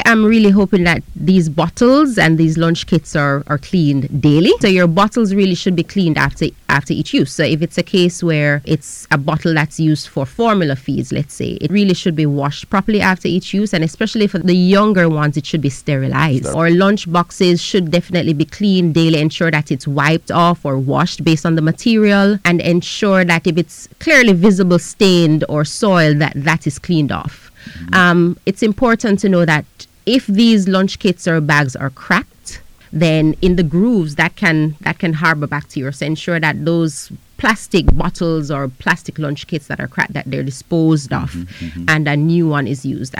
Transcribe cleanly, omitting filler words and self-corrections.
am really hoping that these bottles and these lunch kits are cleaned daily. So your bottles really should be cleaned after each use. So if it's a case where it's a bottle that's used for formula feeds, let's say, it really should be washed properly after each use, and especially for the younger ones, it should be sterilized. Or lunch boxes should definitely be cleaned daily. Ensure that it's wiped off or washed based on the material, and ensure that if it's clearly visible stained or soiled, that is cleaned off. It's important to know that if these lunch kits or bags are cracked, then in the grooves that can harbor bacteria. So ensure that those plastic bottles or plastic lunch kits that are cracked, that they're disposed of, and a new one is used.